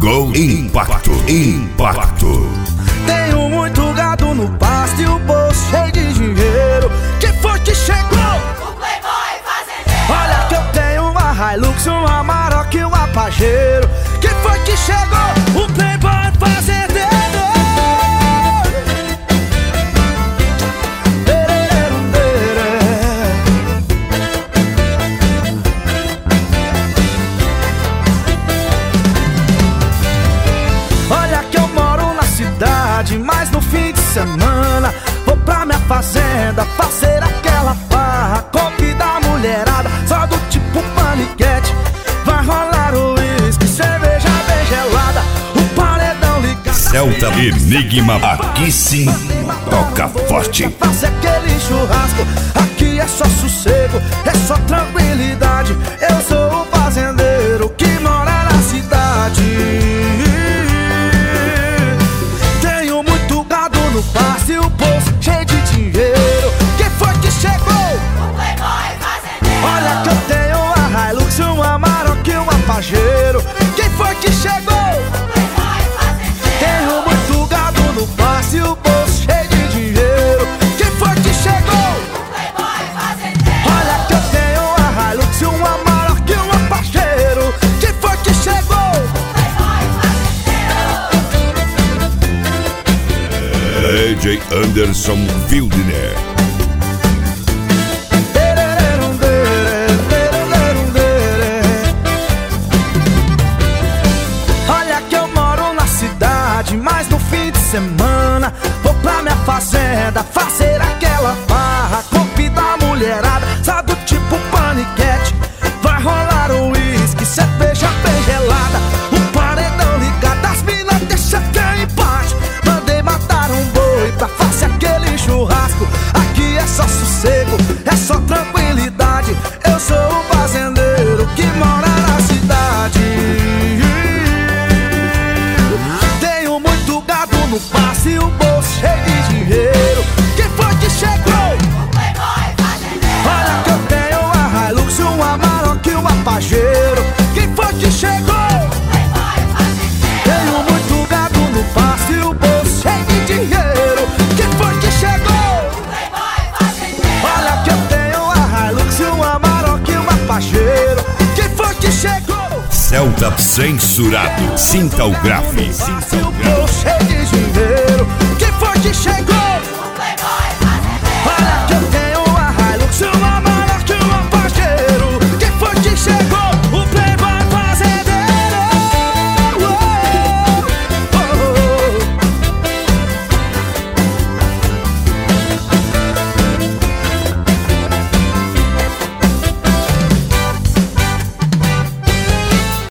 Gol Impacto. Tenho muito gado no pasto e o bolso cheio de dinheiro. Quem foi que chegou? O Playboy fazendeiro. Olha que eu tenho uma Hilux, um Amarok e um Pajero. Quem foi que chegou? O Playboy fazendeiro. Olha que eu moro na cidade, mas no fim de semana vou pra minha fazenda fazer aquela farra, convidar a mulherada, só do tipo paniquete. Vai rolar o uísque, cerveja bem gelada, o paredão ligado. Celta Enigma, aqui sim toca forte. Faça aquele churrasco, aqui é só sossego, é só tranquilidade. Eu sou o fazendeiro que mora na cidade. Tenho muito gado no pasto e o bolso cheio de dinheiro. Quem foi que chegou? O Playboy fazendeiro. Olha que eu tenho uma Hilux, um Amarok e um Pajero. Quem foi que chegou? O Playboy fazendeiro. Tenho muito gado no pasto e o bolso cheio de dinheiro. Quem foi que chegou? O Playboy fazendeiro. Olha que eu tenho uma Hilux, um Amarok e um Pajero. Quem foi que chegou? O Playboy fazendeiro. DJ Anderson Wildner. Olha que eu moro na cidade, mas no fim de semana vou pra minha fazenda fazer aquela farra, convidar a mulherada, só do tipo paniquete. Vai rolar o uísque, cerveja bem gelada, o paredão ligado, as minas deixa até empate. Mandei matar um boi pra fazer aquele churrasco, aqui é só sossego, é só tranquilidade. Eu sou o fazendeiro que mora na cidade. Tenho muito gado no pasto e o bolso cheio de dinheiro. Quem foi que chegou? O Playboy fazendeiro. Olha que eu tenho uma Hilux, um Amarok e um Pajero. Quem foi que chegou? O Playboy fazendeiro. Tenho muito gado no pasto e o bolso cheio de dinheiro. Quem foi que chegou? O Playboy fazendeiro. Olha que eu tenho uma Hilux, um Amarok e um Pajero. Quem foi que chegou? Celta censurado. Sinta o grave. Pasto e o bolso cheio de dinheiro. Quem foi que chegou? O Playboy fazendeiro. Olha